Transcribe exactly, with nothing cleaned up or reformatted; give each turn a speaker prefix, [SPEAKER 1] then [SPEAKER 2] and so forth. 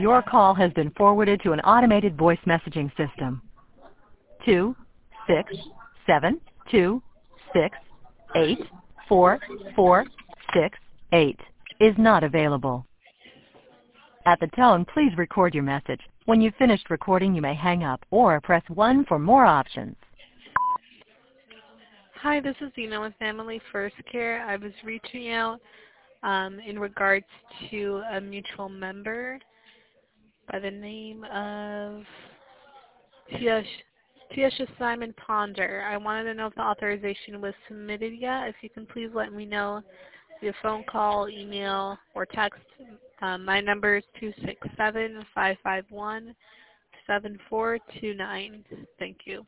[SPEAKER 1] Your call has been forwarded to an automated voice messaging system. Two six seven two six eight four four six eight is not available. At the tone, please record your message. When you've finished recording, you may hang up or press one for more options.
[SPEAKER 2] Hi, this is Dina with Family First Care. I was reaching out um, in regards to a mutual member by the name of Tiasha Tiasha Simon Ponder. I wanted to know if the authorization was submitted yet. If you can please let me know via phone call, email, or text. Um, my number is two six seven, five five one, seven four two nine. Thank you.